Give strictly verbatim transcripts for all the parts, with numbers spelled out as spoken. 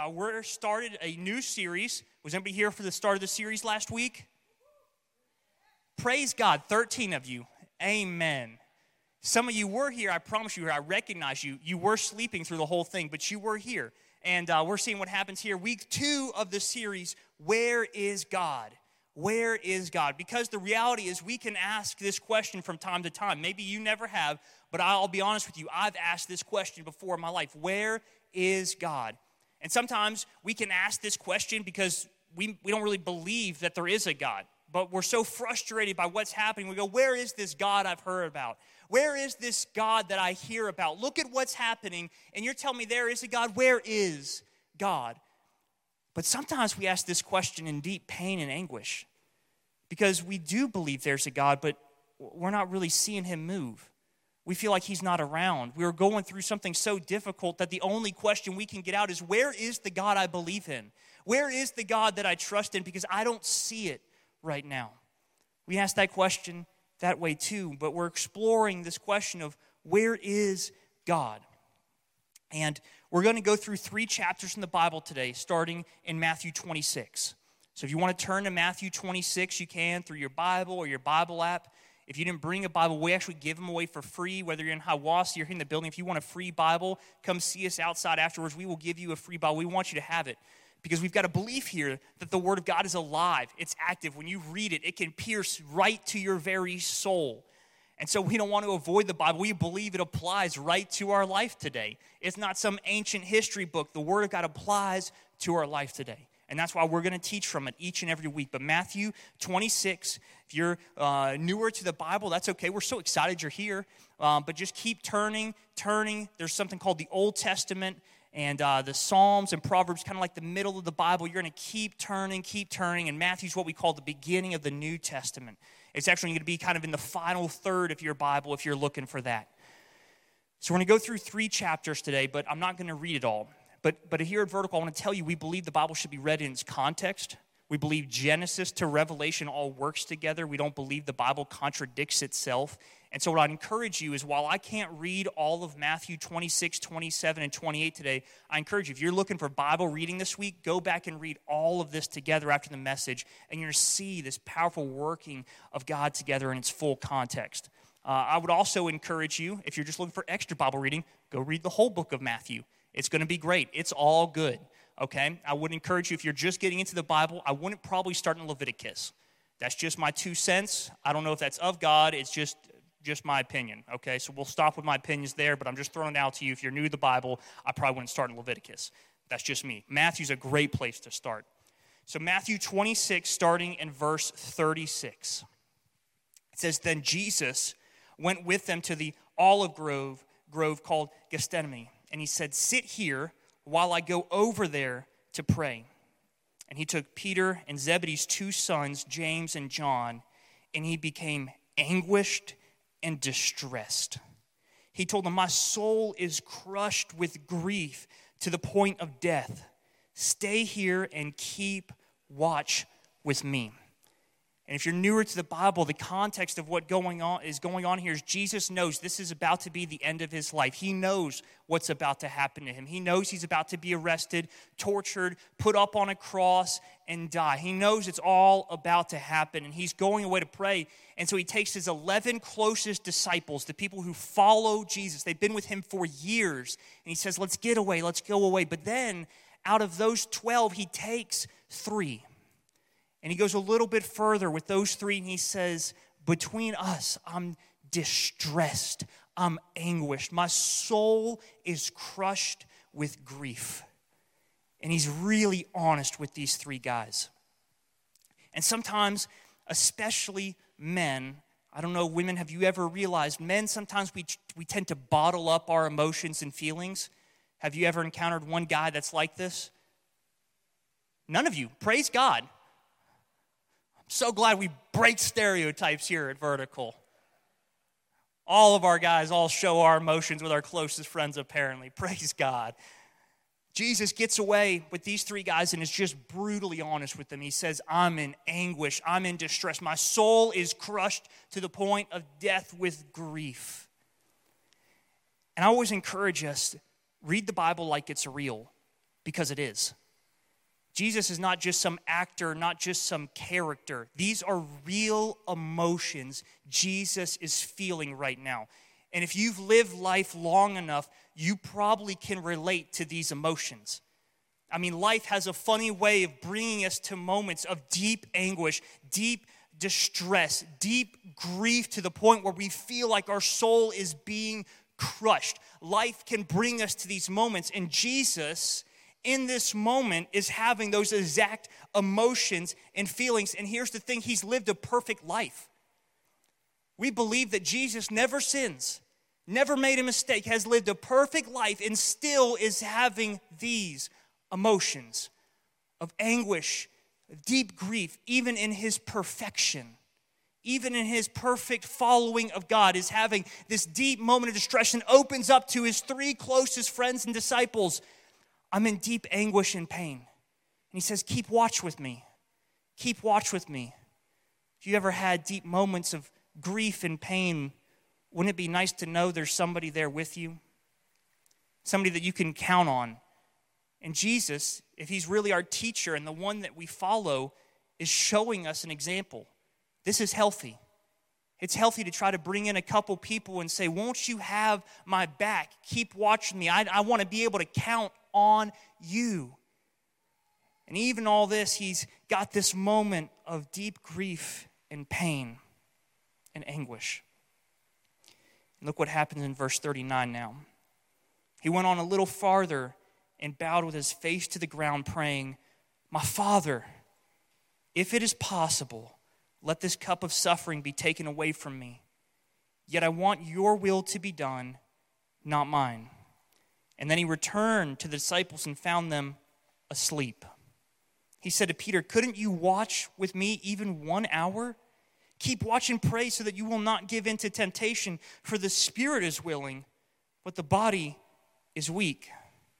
Uh, we're started a new series. Was anybody here for the start of the series last week? Praise God, thirteen of you. Amen. Some of you were here. I promise you, I recognize you. You were sleeping through the whole thing, but you were here. And uh, we're seeing what happens here. Week two of the series, Where is God? Where is God? Because the reality is we can ask this question from time to time. Maybe you never have, but I'll be honest with you. I've asked this question before in my life. Where is God? And sometimes we can ask this question because we, we don't really believe that there is a God. But we're so frustrated by what's happening. We go, where is this God I've heard about? Where is this God that I hear about? Look at what's happening, and you're telling me there is a God. Where is God? But sometimes we ask this question in deep pain and anguish because we do believe there's a God, but we're not really seeing him move. We feel like he's not around. We're going through something so difficult that the only question we can get out is, where is the God I believe in? Where is the God that I trust in? Because I don't see it right now. We ask that question that way too, but we're exploring this question of where is God? And we're going to go through three chapters in the Bible today, starting in Matthew twenty-six. So if you want to turn to Matthew twenty-six, you can through your Bible or your Bible app. If you didn't bring a Bible, we actually give them away for free, whether you're in Hiawassee or here in the building. If you want a free Bible, come see us outside afterwards. We will give you a free Bible. We want you to have it because we've got a belief here that the Word of God is alive. It's active. When you read it, it can pierce right to your very soul. And so we don't want to avoid the Bible. We believe it applies right to our life today. It's not some ancient history book. The Word of God applies to our life today. And that's why we're going to teach from it each and every week. But Matthew twenty-six, if you're uh, newer to the Bible, that's okay. We're so excited you're here. Um, but just keep turning, turning. There's something called the Old Testament and uh, the Psalms and Proverbs, kind of like the middle of the Bible. You're going to keep turning, keep turning. And Matthew's what we call the beginning of the New Testament. It's actually going to be kind of in the final third of your Bible if you're looking for that. So we're going to go through three chapters today, but I'm not going to read it all. But but here at Vertical, I want to tell you, we believe the Bible should be read in its context. We believe Genesis to Revelation all works together. We don't believe the Bible contradicts itself. And so what I'd encourage you is, while I can't read all of Matthew twenty-six, twenty-seven, and twenty-eight today, I encourage you, if you're looking for Bible reading this week, go back and read all of this together after the message, and you're going to see this powerful working of God together in its full context. Uh, I would also encourage you, if you're just looking for extra Bible reading, go read the whole book of Matthew. It's going to be great. It's all good, okay? I would encourage you, if you're just getting into the Bible, I wouldn't probably start in Leviticus. That's just my two cents. I don't know if that's of God. It's just, just my opinion, okay? So we'll stop with my opinions there, but I'm just throwing it out to you. If you're new to the Bible, I probably wouldn't start in Leviticus. That's just me. Matthew's a great place to start. So Matthew twenty-six, starting in verse thirty-six. It says, "Then Jesus went with them to the olive grove, grove called Gethsemane. And he said, 'Sit here while I go over there to pray.' And he took Peter and Zebedee's two sons, James and John, and he became anguished and distressed. He told them, 'My soul is crushed with grief to the point of death. Stay here and keep watch with me.'" And if you're newer to the Bible, the context of what going on is going on here is Jesus knows this is about to be the end of his life. He knows what's about to happen to him. He knows he's about to be arrested, tortured, put up on a cross, and die. He knows it's all about to happen, and he's going away to pray. And so he takes his eleven closest disciples, the people who follow Jesus. They've been with him for years. And he says, let's get away, let's go away. But then out of those twelve, he takes three. And he goes a little bit further with those three, and he says, between us, I'm distressed. I'm anguished. My soul is crushed with grief. And he's really honest with these three guys. And sometimes, especially men, I don't know, women, have you ever realized, men, sometimes we, we tend to bottle up our emotions and feelings. Have you ever encountered one guy that's like this? None of you. Praise God. So glad we break stereotypes here at Vertical. All of our guys all show our emotions with our closest friends, apparently. Praise God. Jesus gets away with these three guys and is just brutally honest with them. He says, I'm in anguish. I'm in distress. My soul is crushed to the point of death with grief. And I always encourage us, read the Bible like it's real. because it is. Jesus is not just some actor, not just some character. These are real emotions Jesus is feeling right now. And if you've lived life long enough, you probably can relate to these emotions. I mean, life has a funny way of bringing us to moments of deep anguish, deep distress, deep grief to the point where we feel like our soul is being crushed. Life can bring us to these moments, and Jesus in this moment is having those exact emotions and feelings. And here's the thing, he's lived a perfect life. We believe that Jesus never sins, never made a mistake, has lived a perfect life, and still is having these emotions of anguish, deep grief, even in his perfection. Even in his perfect following of God, is having this deep moment of distress and opens up to his three closest friends and disciples. I'm in deep anguish and pain. And he says, keep watch with me. Keep watch with me. If you ever had deep moments of grief and pain, wouldn't it be nice to know there's somebody there with you? Somebody that you can count on. And Jesus, if he's really our teacher and the one that we follow, is showing us an example. This is healthy. It's healthy to try to bring in a couple people and say, won't you have my back? Keep watching me. I, I want to be able to count on you. And even all this, he's got this moment of deep grief and pain and anguish. And look what happens in verse thirty-nine now. He went on a little farther and bowed with his face to the ground, praying, my Father, if it is possible, let this cup of suffering be taken away from me. Yet I want your will to be done, not mine. And then he returned to the disciples and found them asleep. He said to Peter, couldn't you watch with me even one hour? Keep watch and pray so that you will not give in to temptation, for the spirit is willing, but the body is weak.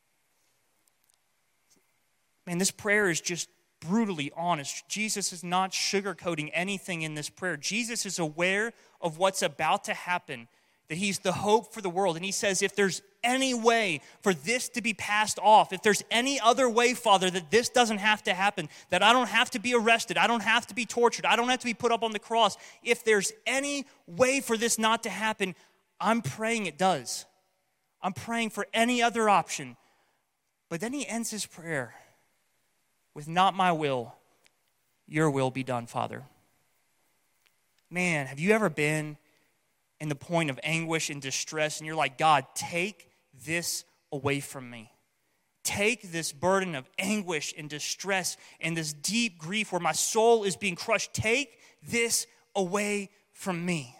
Man, this prayer is just brutally honest. Jesus is not sugarcoating anything in this prayer. Jesus is aware of what's about to happen, that he's the hope for the world. And he says, if there's any way for this to be passed off, if there's any other way, Father, that this doesn't have to happen, that I don't have to be arrested, I don't have to be tortured, I don't have to be put up on the cross, if there's any way for this not to happen, I'm praying it does. I'm praying for any other option. But then he ends his prayer with, not my will, your will be done, Father. Man, have you ever been in the point of anguish and distress and you're like, God, take this away from me. Take this burden of anguish and distress and this deep grief where my soul is being crushed. Take this away from me.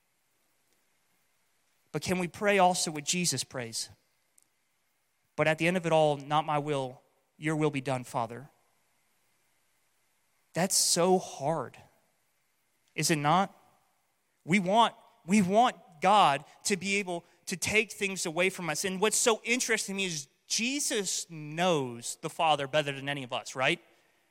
But can we pray also what Jesus prays? But at the end of it all, not my will, your will be done, Father. That's so hard. Is it not? We want, we want God to be able to take things away from us. And what's so interesting to me is Jesus knows the Father better than any of us, right?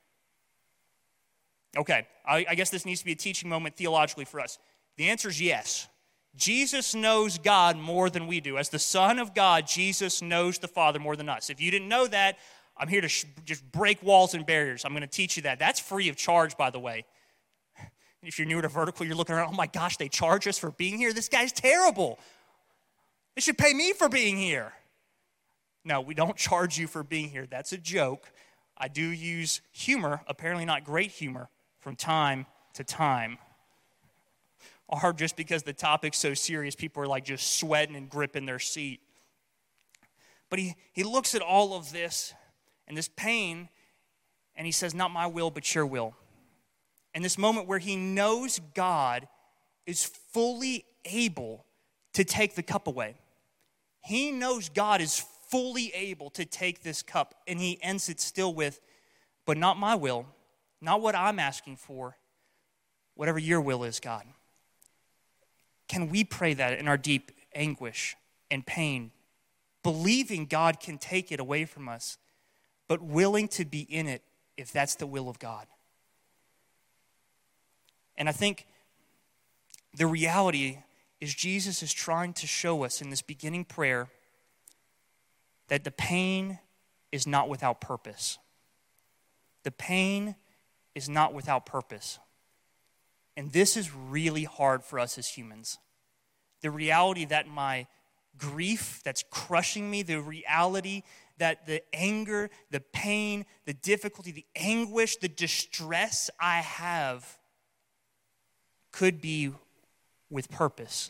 Okay, I, I guess this needs to be a teaching moment theologically for us. The answer is yes. Jesus knows God more than we do. As the Son of God, Jesus knows the Father more than us. If you didn't know that, I'm here to sh- just break walls and barriers. I'm going to teach you that. That's free of charge, by the way. If you're newer to Vertical, you're looking around, oh my gosh, they charge us for being here? This guy's terrible. They should pay me for being here. No, we don't charge you for being here. That's a joke. I do use humor, apparently not great humor, from time to time. Or just because the topic's so serious, people are like just sweating and gripping their seat. But he, he looks at all of this and this pain, and he says, not my will, but your will. And this moment where he knows God is fully able to take the cup away. He knows God is fully able to take this cup, and he ends it still with, but not my will, not what I'm asking for, whatever your will is, God. Can we pray that in our deep anguish and pain, believing God can take it away from us, but willing to be in it if that's the will of God? And I think the reality is Jesus is trying to show us in this beginning prayer that the pain is not without purpose. The pain is not without purpose. And this is really hard for us as humans. The reality that my grief that's crushing me, the reality that the anger, the pain, the difficulty, the anguish, the distress I have could be with purpose.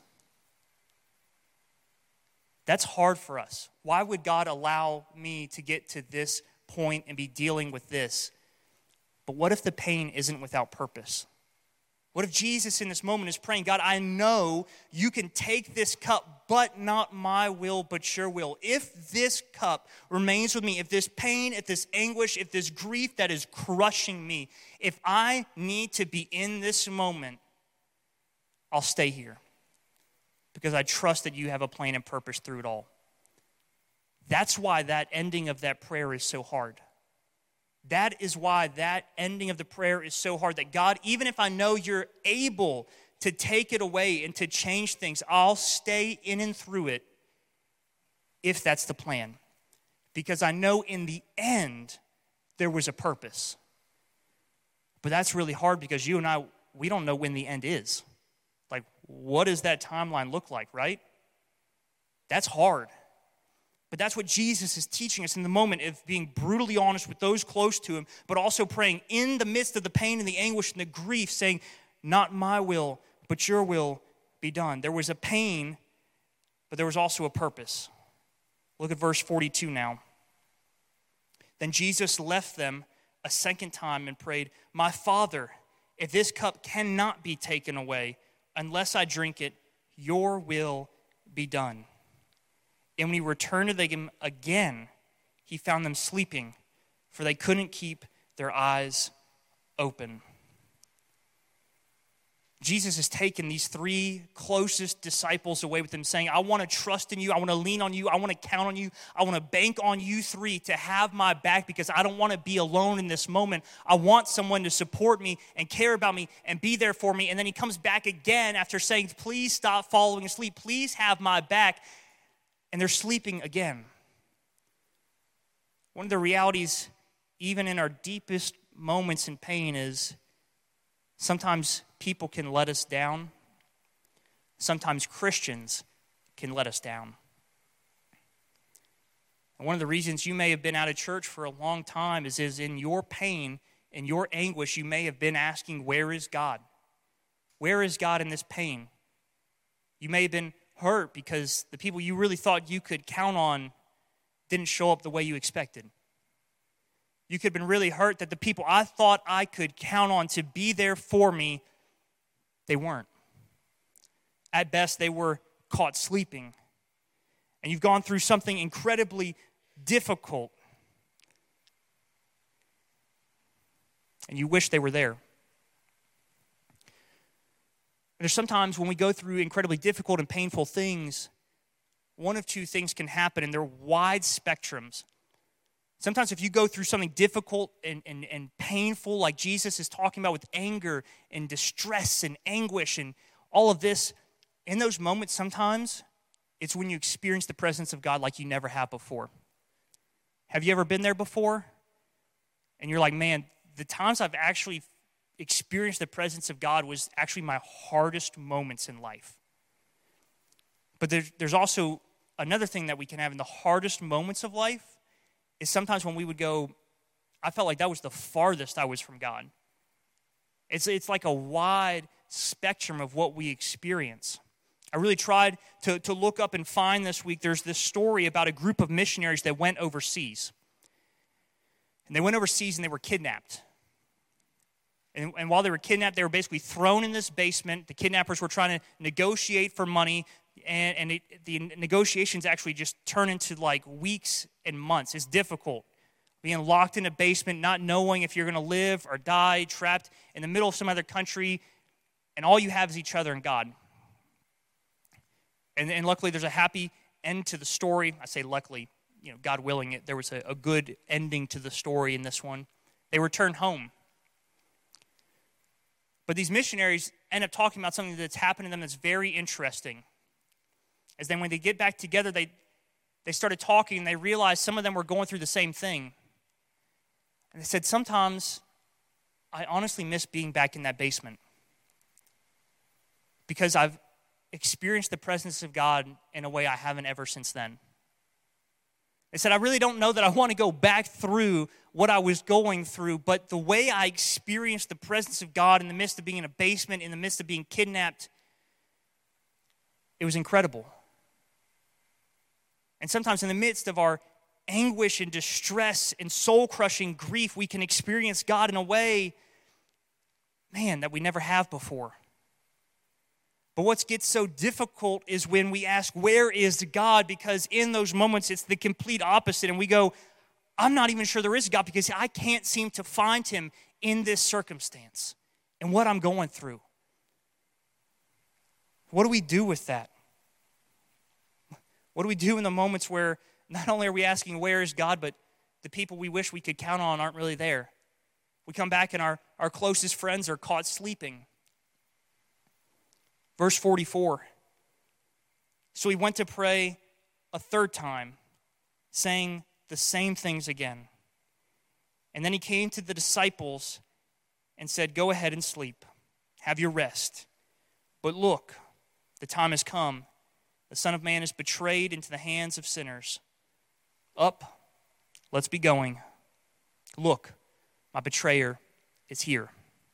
That's hard for us. Why would God allow me to get to this point and be dealing with this? But what if the pain isn't without purpose? What if Jesus in this moment is praying, God, I know you can take this cup, but not my will, but your will. If this cup remains with me, if this pain, if this anguish, if this grief that is crushing me, if I need to be in this moment, I'll stay here because I trust that you have a plan and purpose through it all. That's why that ending of that prayer is so hard. That is why that ending of the prayer is so hard, that God, even if I know you're able to take it away and to change things, I'll stay in and through it if that's the plan. Because I know in the end, there was a purpose. But that's really hard because you and I, we don't know when the end is. Like, what does that timeline look like, right? That's hard. But that's what Jesus is teaching us in the moment of being brutally honest with those close to him, but also praying in the midst of the pain and the anguish and the grief, saying, not my will, but your will be done. There was a pain, but there was also a purpose. Look at verse forty-two now. Then Jesus left them a second time and prayed, my Father, if this cup cannot be taken away unless I drink it, your will be done. And when he returned to them again, he found them sleeping, for they couldn't keep their eyes open. Jesus has taken these three closest disciples away with him, saying, I want to trust in you, I want to lean on you, I want to count on you, I want to bank on you three to have my back because I don't want to be alone in this moment. I want someone to support me and care about me and be there for me. And then he comes back again after saying, please stop falling asleep, please have my back. And they're sleeping again. One of the realities, even in our deepest moments in pain, is sometimes people can let us down. Sometimes Christians can let us down. And one of the reasons you may have been out of church for a long time is, is in your pain, in your anguish, you may have been asking, where is God? Where is God in this pain? You may have been hurt because the people you really thought you could count on didn't show up the way you expected. You could have been really hurt that the people I thought I could count on to be there for me, they weren't. At best, they were caught sleeping. And you've gone through something incredibly difficult. And you wish they were there. There's sometimes when we go through incredibly difficult and painful things, one of two things can happen, and they're wide spectrums. Sometimes if you go through something difficult and, and, and painful, like Jesus is talking about with anger and distress and anguish and all of this, in those moments sometimes, it's when you experience the presence of God like you never have before. Have you ever been there before? And you're like, man, the times I've actually experienced the presence of God was actually my hardest moments in life. But there's, there's also another thing that we can have in the hardest moments of life is sometimes when we would go, I felt like that was the farthest I was from God. It's, it's like a wide spectrum of what we experience. I really tried to, to look up and find this week, there's this story about a group of missionaries that went overseas. And they went overseas and they were kidnapped. And, and while they were kidnapped, they were basically thrown in this basement. The kidnappers were trying to negotiate for money, and, and it, the negotiations actually just turn into like weeks and months. It's difficult. Being locked in a basement, not knowing if you're going to live or die, trapped in the middle of some other country, and all you have is each other and God. And, and luckily, there's a happy end to the story. I say luckily, you know, God willing it, there was a, a good ending to the story in this one. They returned home. But these missionaries end up talking about something that's happened to them that's very interesting. As then when they get back together, they they started talking, and they realized some of them were going through the same thing. And they said, sometimes I honestly miss being back in that basement because I've experienced the presence of God in a way I haven't ever since then. They said, I really don't know that I want to go back through what I was going through, but the way I experienced the presence of God in the midst of being in a basement, in the midst of being kidnapped, it was incredible. And sometimes in the midst of our anguish and distress and soul-crushing grief, we can experience God in a way, man, that we never have before. But what gets so difficult is when we ask, where is God? Because in those moments, it's the complete opposite. And we go, I'm not even sure there is a God because I can't seem to find him in this circumstance and what I'm going through. What do we do with that? What do we do in the moments where not only are we asking, where is God, but the people we wish we could count on aren't really there? We come back and our, our closest friends are caught sleeping. Verse forty-four. So he went to pray a third time, saying the same things again. And then he came to the disciples and said, go ahead and sleep. Have your rest. But look, the time has come. The Son of Man is betrayed into the hands of sinners. Up, let's be going. Look, my betrayer is here.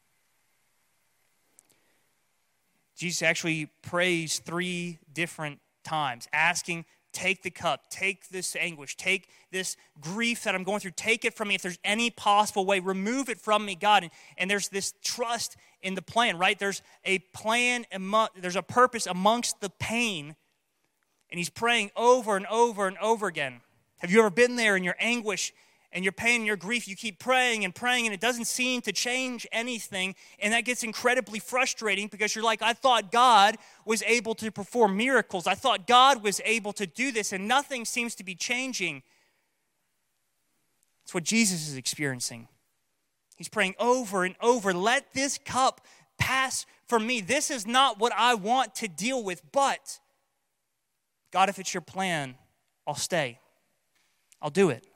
Jesus actually prays three different times, asking, take the cup, take this anguish, take this grief that I'm going through, take it from me if there's any possible way, remove it from me, God. And, and there's this trust in the plan, right? There's a plan, there's a purpose amongst the pain, and he's praying over and over and over again. Have you ever been there in your anguish and your pain and your grief? You keep praying and praying, and it doesn't seem to change anything, and that gets incredibly frustrating because you're like, I thought God was able to perform miracles. I thought God was able to do this, and nothing seems to be changing. It's what Jesus is experiencing. He's praying over and over, let this cup pass from me. This is not what I want to deal with, but God, if it's your plan, I'll stay. I'll do it.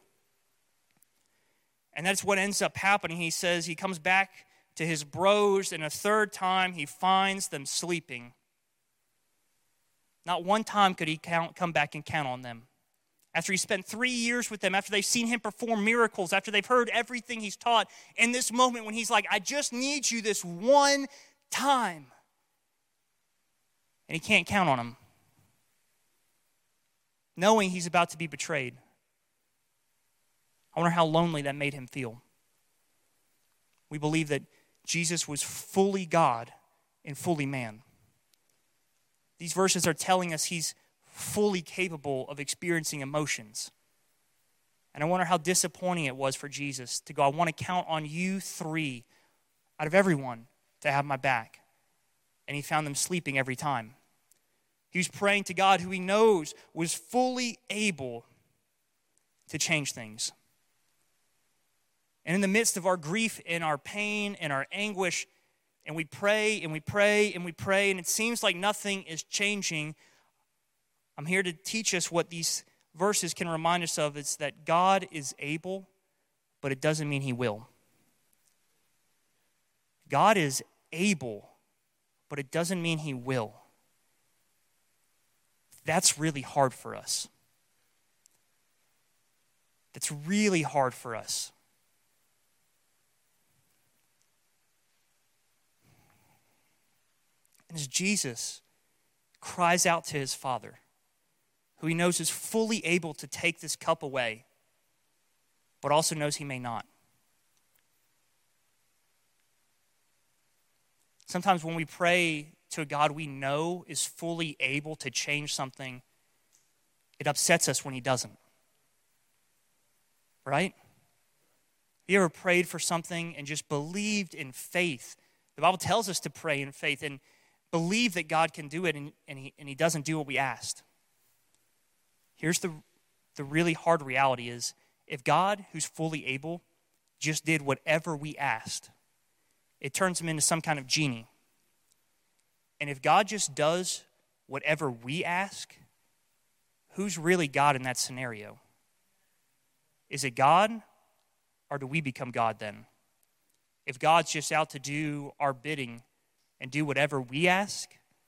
And that's what ends up happening. He says he comes back to his bros, and a third time he finds them sleeping. Not one time could he count, come back and count on them. After he spent three years with them, after they've seen him perform miracles, after they've heard everything he's taught, in this moment when he's like, I just need you this one time. And he can't count on them. Knowing he's about to be betrayed. I wonder how lonely that made him feel. We believe that Jesus was fully God and fully man. These verses are telling us he's fully capable of experiencing emotions. And I wonder how disappointing it was for Jesus to go, I want to count on you three out of everyone to have my back. And he found them sleeping every time. He was praying to God, who he knows was fully able to change things. And in the midst of our grief and our pain and our anguish, and we pray and we pray and we pray, and it seems like nothing is changing, I'm here to teach us what these verses can remind us of. It's that God is able, but it doesn't mean he will. God is able, but it doesn't mean he will. That's really hard for us. That's really hard for us. And as Jesus cries out to his Father, who he knows is fully able to take this cup away, but also knows he may not. Sometimes when we pray to a God we know is fully able to change something, it upsets us when he doesn't. Right? You ever prayed for something and just believed in faith? The Bible tells us to pray in faith and believe that God can do it, and, and, he, and he doesn't do what we asked. Here's the, the really hard reality is, if God, who's fully able, just did whatever we asked, it turns him into some kind of genie. And if God just does whatever we ask, who's really God in that scenario? Is it God, or do we become God then? If God's just out to do our bidding and do whatever we ask,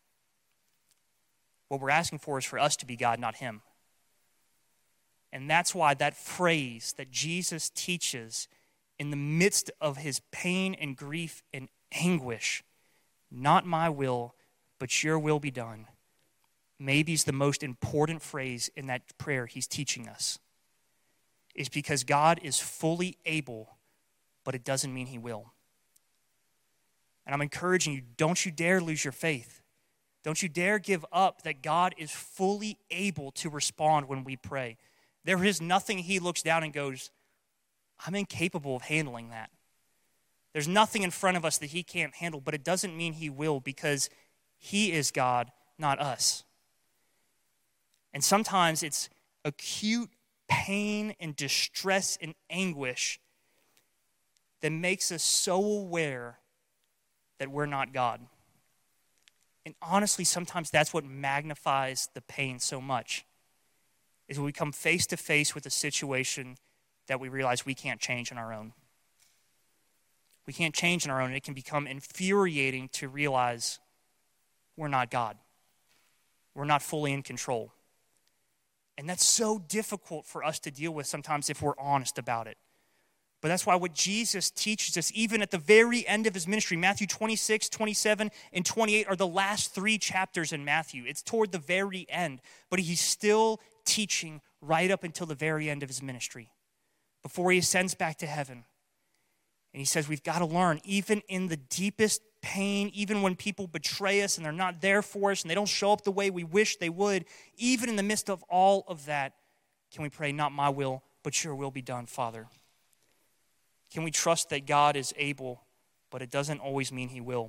what we're asking for is for us to be God, not him. And that's why that phrase that Jesus teaches in the midst of his pain and grief and anguish, not my will, but your will be done, maybe is the most important phrase in that prayer he's teaching us. Is because God is fully able, but it doesn't mean he will. And I'm encouraging you, don't you dare lose your faith. Don't you dare give up that God is fully able to respond when we pray. There is nothing he looks down and goes, I'm incapable of handling that. There's nothing in front of us that he can't handle, but it doesn't mean he will, because he is God, not us. And sometimes it's acute pain and distress and anguish that makes us so aware that we're not God. And honestly, sometimes that's what magnifies the pain so much, is when we come face to face with a situation that we realize we can't change on our own. We can't change on our own, and it can become infuriating to realize we're not God. We're not fully in control. And that's so difficult for us to deal with sometimes if we're honest about it. But that's why what Jesus teaches us, even at the very end of his ministry, Matthew twenty-six, twenty-seven, and twenty-eight are the last three chapters in Matthew. It's toward the very end. But he's still teaching right up until the very end of his ministry, before he ascends back to heaven. And he says we've got to learn, even in the deepest pain, even when people betray us and they're not there for us and they don't show up the way we wish they would, even in the midst of all of that, can we pray, not my will, but your will be done, Father? Can we trust that God is able, but it doesn't always mean he will?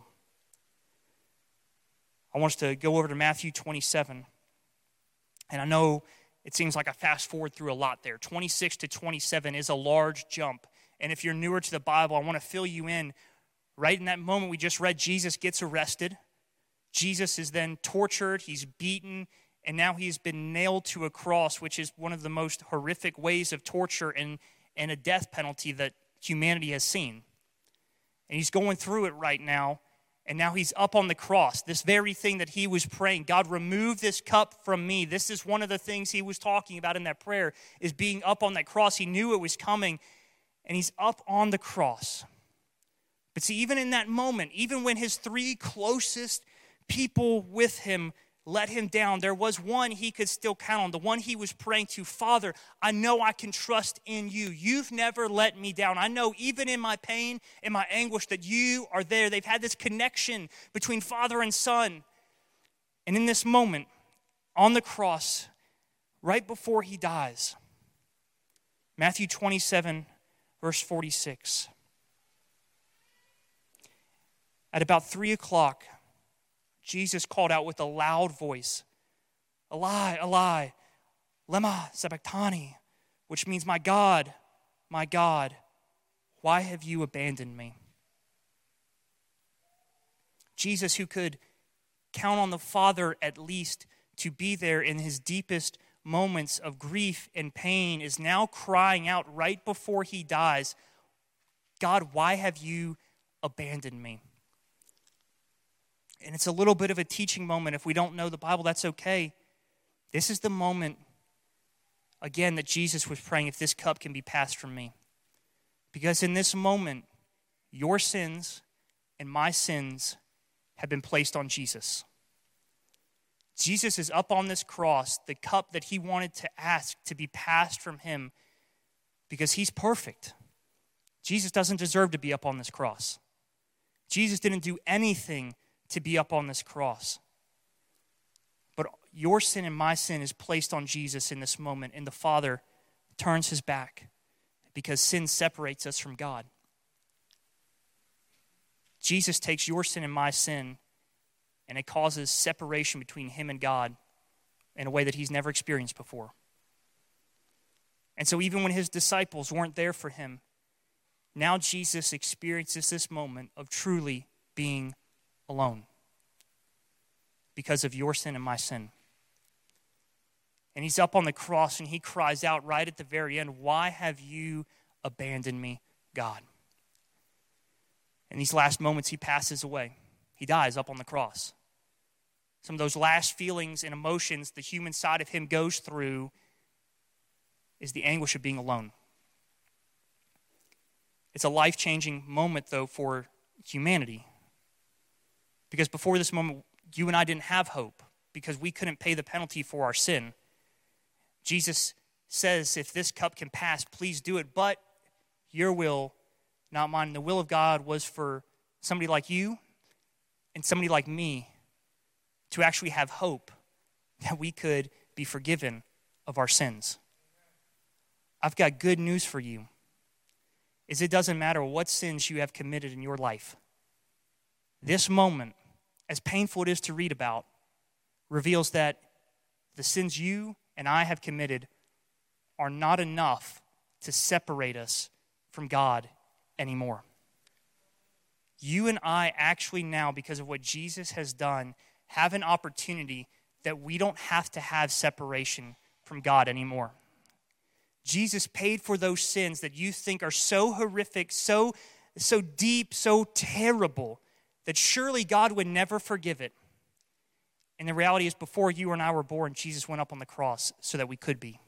I want us to go over to Matthew twenty-seven. And I know it seems like I fast forward through a lot there. twenty-six to twenty-seven is a large jump. And if you're newer to the Bible, I want to fill you in. Right in that moment we just read, Jesus gets arrested. Jesus is then tortured, he's beaten, and now he's been nailed to a cross, which is one of the most horrific ways of torture and, and a death penalty that humanity has seen. And he's going through it right now, and now he's up on the cross. This very thing that he was praying, God, remove this cup from me. This is one of the things he was talking about in that prayer, is being up on that cross. He knew it was coming, and he's up on the cross. But see, even in that moment, even when his three closest people with him let him down, there was one he could still count on, the one he was praying to. Father, I know I can trust in you. You've never let me down. I know even in my pain and my anguish that you are there. They've had this connection between father and son. And in this moment, on the cross, right before he dies, Matthew twenty-seven, verse forty-six. At about three o'clock, Jesus called out with a loud voice, Eli, Eli, lema sabachthani, which means, my God, my God, why have you abandoned me? Jesus, who could count on the Father at least to be there in his deepest moments of grief and pain, is now crying out right before he dies, God, why have you abandoned me? And it's a little bit of a teaching moment. If we don't know the Bible, that's okay. This is the moment, again, that Jesus was praying, if this cup can be passed from me. Because in this moment, your sins and my sins have been placed on Jesus. Jesus is up on this cross, the cup that he wanted to ask to be passed from him, because he's perfect. Jesus doesn't deserve to be up on this cross. Jesus didn't do anything to be up on this cross. But your sin and my sin is placed on Jesus in this moment, and the Father turns his back because sin separates us from God. Jesus takes your sin and my sin, and it causes separation between him and God in a way that he's never experienced before. And so even when his disciples weren't there for him, now Jesus experiences this moment of truly being alone because of your sin and my sin. And he's up on the cross and he cries out right at the very end, "Why have you abandoned me, God?" In these last moments, he passes away. He dies up on the cross. Some of those last feelings and emotions the human side of him goes through is the anguish of being alone. It's a life-changing moment, though, for humanity. Because before this moment, you and I didn't have hope because we couldn't pay the penalty for our sin. Jesus says, if this cup can pass, please do it. But your will, not mine. The will of God was for somebody like you and somebody like me to actually have hope that we could be forgiven of our sins. I've got good news for you, is it doesn't matter what sins you have committed in your life. This moment, as painful it is to read about, reveals that the sins you and I have committed are not enough to separate us from God anymore. You and I actually now, because of what Jesus has done, have an opportunity that we don't have to have separation from God anymore. Jesus paid for those sins that you think are so horrific, so, so deep, so terrible, that surely God would never forgive it. And the reality is, before you and I were born, Jesus went up on the cross so that we could be.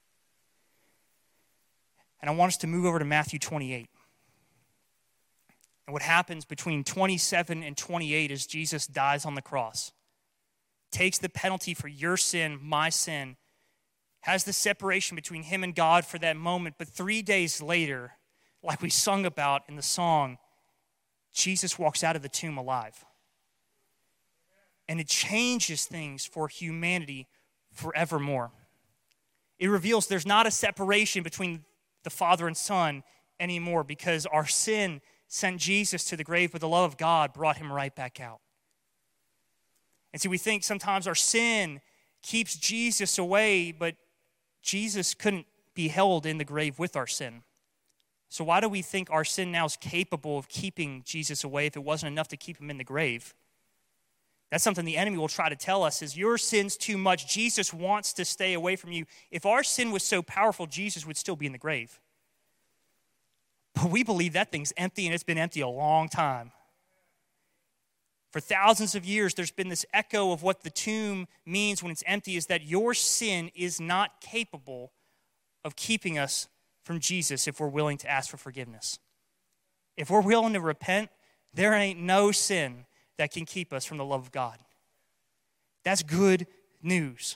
And I want us to move over to Matthew twenty-eight. And what happens between twenty-seven and twenty-eight is Jesus dies on the cross, takes the penalty for your sin, my sin, has the separation between him and God for that moment. But three days later, like we sung about in the song, Jesus walks out of the tomb alive. And it changes things for humanity forevermore. It reveals there's not a separation between the Father and Son anymore, because our sin sent Jesus to the grave, but the love of God brought him right back out. And see, we think sometimes our sin keeps Jesus away, but Jesus couldn't be held in the grave with our sin. So why do we think our sin now is capable of keeping Jesus away if it wasn't enough to keep him in the grave? That's something the enemy will try to tell us, is your sin's too much. Jesus wants to stay away from you. If our sin was so powerful, Jesus would still be in the grave. But we believe that thing's empty, and it's been empty a long time. For thousands of years, there's been this echo of what the tomb means when it's empty, is that your sin is not capable of keeping us from Jesus if we're willing to ask for forgiveness. If we're willing to repent, there ain't no sin that can keep us from the love of God. That's good news.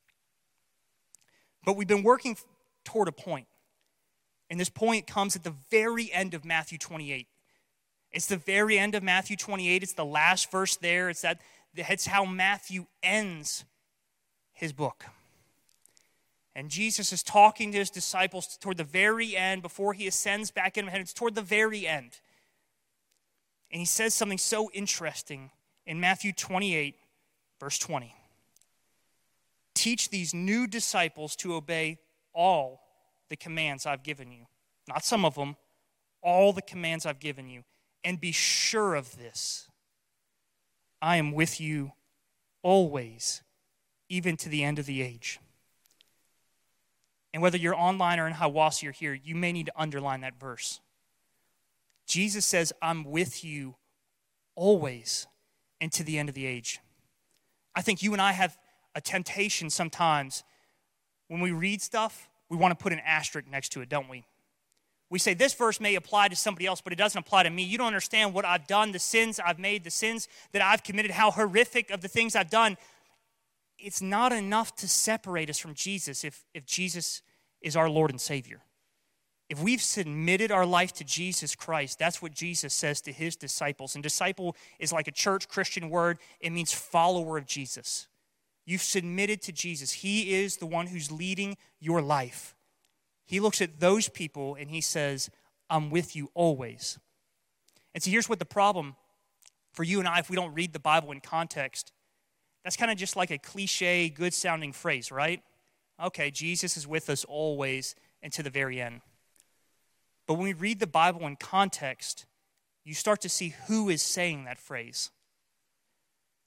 But we've been working toward a point, and this point comes at the very end of Matthew twenty-eight. It's the very end of Matthew twenty-eight. It's the last verse there. It's that. It's how Matthew ends his book. And Jesus is talking to his disciples toward the very end, before he ascends back into heaven. It's toward the very end. And he says something so interesting in Matthew twenty-eight, verse twenty. Teach these new disciples to obey all the commands I've given you. Not some of them, all the commands I've given you. And be sure of this: I am with you always, even to the end of the age. And whether you're online or in Hiawassee or here, you may need to underline that verse. Jesus says, I'm with you always and to the end of the age. I think you and I have a temptation sometimes. When we read stuff, we want to put an asterisk next to it, don't we? We say, this verse may apply to somebody else, but it doesn't apply to me. You don't understand what I've done, the sins I've made, the sins that I've committed, how horrific of the things I've done. It's not enough to separate us from Jesus if, if Jesus is our Lord and Savior. If we've submitted our life to Jesus Christ, that's what Jesus says to his disciples. And disciple is like a church Christian word. It means follower of Jesus. You've submitted to Jesus. He is the one who's leading your life. He looks at those people and he says, I'm with you always. And so here's what the problem for you and I, if we don't read the Bible in context, that's kind of just like a cliche, good-sounding phrase, right? Okay, Jesus is with us always and to the very end. But when we read the Bible in context, you start to see who is saying that phrase.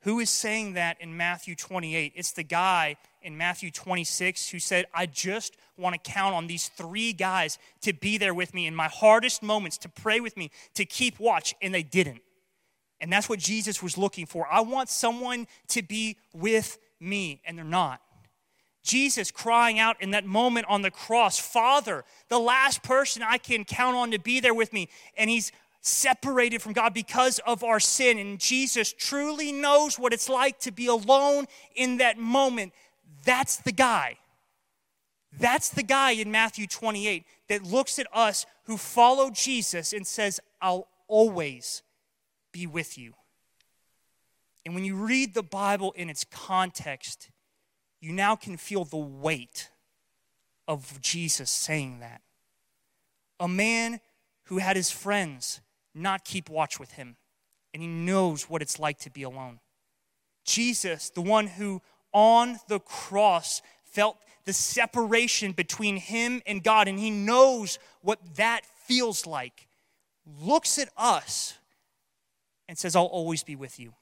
Who is saying that in Matthew twenty-eight? It's the guy in Matthew twenty-six who said, I just want to count on these three guys to be there with me in my hardest moments, to pray with me, to keep watch, and they didn't. And that's what Jesus was looking for. I want someone to be with me, and they're not. Jesus crying out in that moment on the cross, Father, the last person I can count on to be there with me, and he's separated from God because of our sin. And Jesus truly knows what it's like to be alone in that moment. That's the guy. That's the guy in Matthew twenty-eight that looks at us who follow Jesus and says, I'll always be with you. And when you read the Bible in its context, you now can feel the weight of Jesus saying that. A man who had his friends not keep watch with him, and he knows what it's like to be alone. Jesus, the one who on the cross felt the separation between him and God, and he knows what that feels like, looks at us and says, I'll always be with you.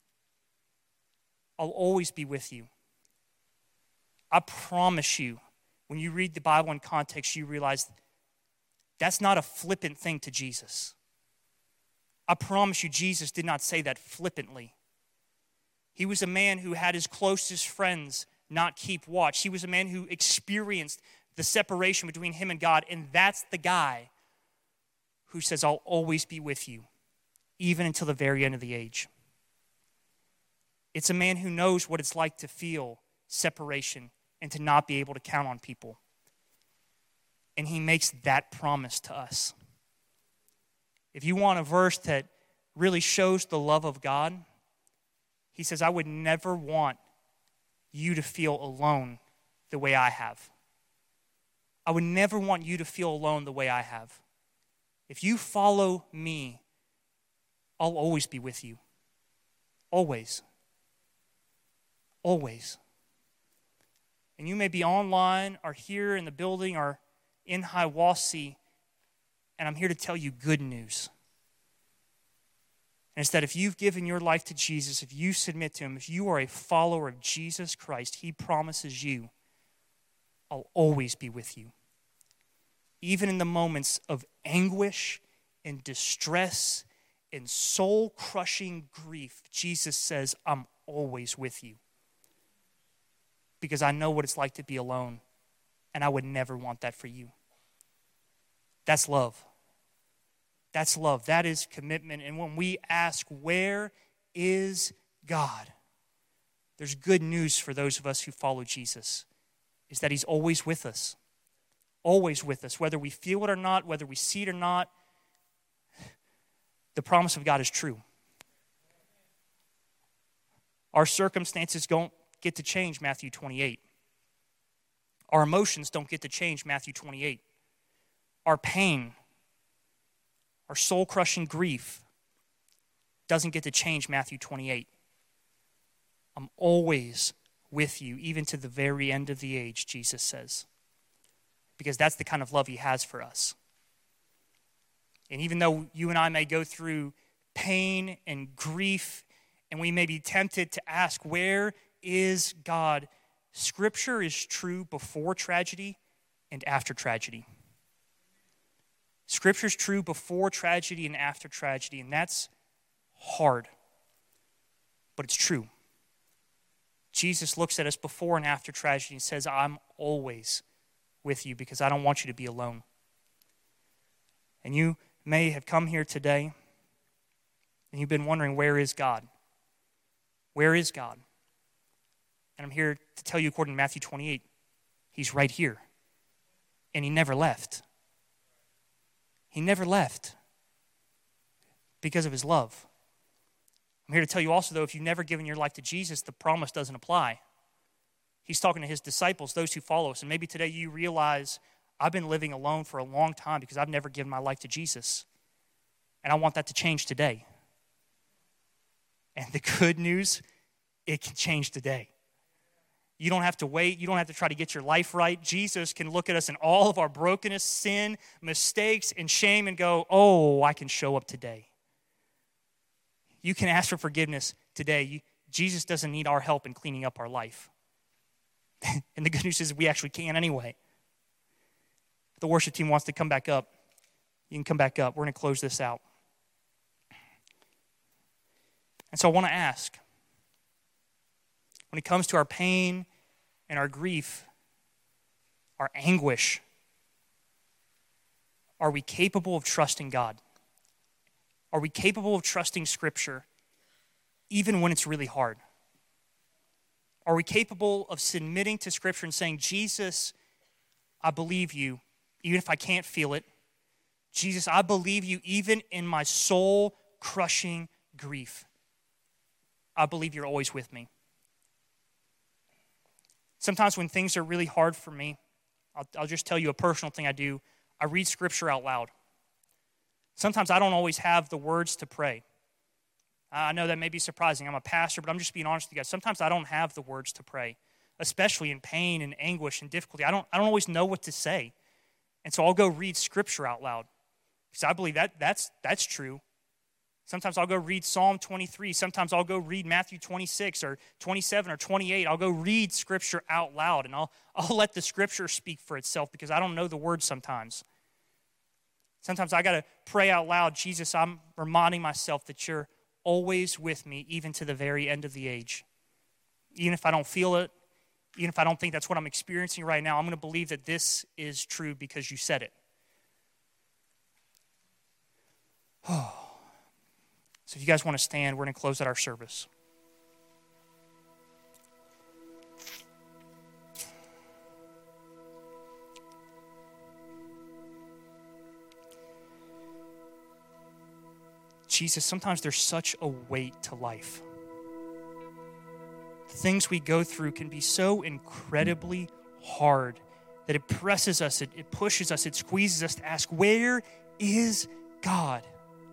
I'll always be with you. I promise you, when you read the Bible in context, you realize that's not a flippant thing to Jesus. I promise you, Jesus did not say that flippantly. He was a man who had his closest friends not keep watch. He was a man who experienced the separation between him and God, and that's the guy who says, I'll always be with you, even until the very end of the age. It's a man who knows what it's like to feel separation and to not be able to count on people. And he makes that promise to us. If you want a verse that really shows the love of God, he says, I would never want you to feel alone the way I have. I would never want you to feel alone the way I have. If you follow me, I'll always be with you. Always. Always. And you may be online or here in the building or in Hiawassee, and I'm here to tell you good news. And it's that if you've given your life to Jesus, if you submit to him, if you are a follower of Jesus Christ, he promises you, I'll always be with you. Even in the moments of anguish and distress and soul-crushing grief, Jesus says, I'm always with you. Because I know what it's like to be alone, and I would never want that for you. That's love. That's love. That is commitment. And when we ask, where is God? There's good news for those of us who follow Jesus, is that he's always with us. Always with us. Whether we feel it or not, whether we see it or not, the promise of God is true. Our circumstances don't get to change Matthew twenty-eight. Our emotions don't get to change Matthew twenty-eight. Our pain, our soul-crushing grief doesn't get to change Matthew twenty-eight. I'm always with you, even to the very end of the age, Jesus says. Because that's the kind of love he has for us. And even though you and I may go through pain and grief, and we may be tempted to ask, where is God? Scripture is true before tragedy and after tragedy. Scripture is true before tragedy and after tragedy, and that's hard, but it's true. Jesus looks at us before and after tragedy and says, I'm always with you because I don't want you to be alone. And you may have come here today and you've been wondering, where is God? Where is God? And I'm here to tell you, according to Matthew twenty-eight, he's right here. And he never left. He never left because of his love. I'm here to tell you also, though, if you've never given your life to Jesus, the promise doesn't apply. He's talking to his disciples, those who follow us. And maybe today you realize, I've been living alone for a long time because I've never given my life to Jesus. And I want that to change today. And the good news, it can change today. You don't have to wait. You don't have to try to get your life right. Jesus can look at us in all of our brokenness, sin, mistakes, and shame and go, oh, I can show up today. You can ask for forgiveness today. You, Jesus doesn't need our help in cleaning up our life. And the good news is we actually can anyway. If the worship team wants to come back up, you can come back up. We're going to close this out. And so I want to ask, when it comes to our pain and our grief, our anguish, are we capable of trusting God? Are we capable of trusting Scripture even when it's really hard? Are we capable of submitting to Scripture and saying, Jesus, I believe you, even if I can't feel it. Jesus, I believe you even in my soul-crushing grief. I believe you're always with me. Sometimes when things are really hard for me, I'll, I'll just tell you a personal thing I do. I read Scripture out loud. Sometimes I don't always have the words to pray. I know that may be surprising. I'm a pastor, but I'm just being honest with you guys. Sometimes I don't have the words to pray, especially in pain and anguish and difficulty. I don't, I don't always know what to say. And so I'll go read Scripture out loud because I believe that that's, that's true. Sometimes I'll go read Psalm twenty-three. Sometimes I'll go read Matthew twenty-six or twenty-seven or twenty-eight. I'll go read Scripture out loud, and I'll, I'll let the Scripture speak for itself because I don't know the words sometimes. Sometimes I got to pray out loud, Jesus, I'm reminding myself that you're always with me, even to the very end of the age. Even if I don't feel it, even if I don't think that's what I'm experiencing right now, I'm going to believe that this is true because you said it. Oh. So if you guys want to stand, we're going to close out our service. Jesus, sometimes there's such a weight to life. The things we go through can be so incredibly hard that it presses us, it, it pushes us, it squeezes us to ask, where is God?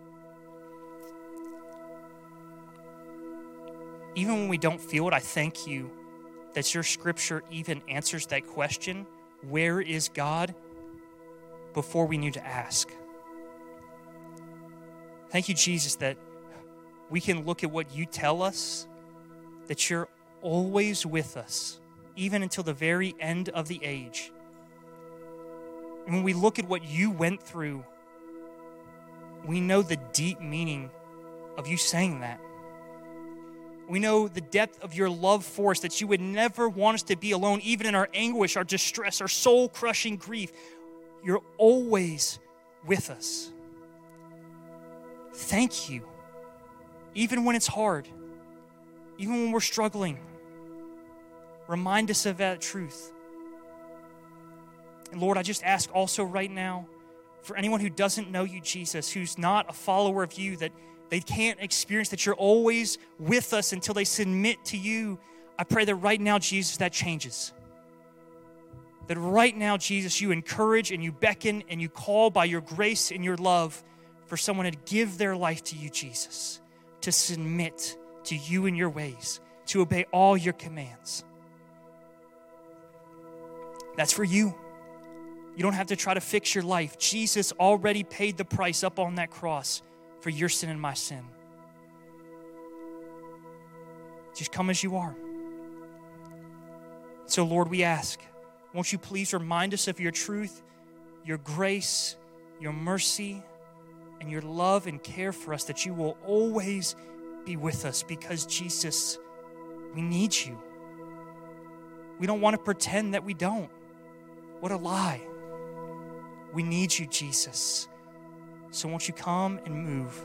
Even when we don't feel it, I thank you that your Scripture even answers that question, where is God, before we need to ask. Thank you, Jesus, that we can look at what you tell us, that you're always with us, even until the very end of the age. And when we look at what you went through, we know the deep meaning of you saying that. We know the depth of your love for us, that you would never want us to be alone, even in our anguish, our distress, our soul-crushing grief. You're always with us. Thank you. Even when it's hard, even when we're struggling, remind us of that truth. And Lord, I just ask also right now, for anyone who doesn't know you, Jesus, who's not a follower of you, that they can't experience that you're always with us until they submit to you, I pray that right now, Jesus, that changes. That right now, Jesus, you encourage and you beckon and you call by your grace and your love for someone to give their life to you, Jesus, to submit to you and your ways, to obey all your commands. That's for you. You don't have to try to fix your life. Jesus already paid the price up on that cross for your sin and my sin. Just come as you are. So, Lord, we ask, won't you please remind us of your truth, your grace, your mercy, and your love and care for us, that you will always be with us because, Jesus, we need you. We don't want to pretend that we don't. What a lie. We need you, Jesus. So won't you come and move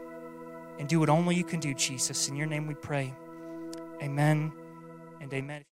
and do what only you can do, Jesus. In your name we pray. Amen and amen.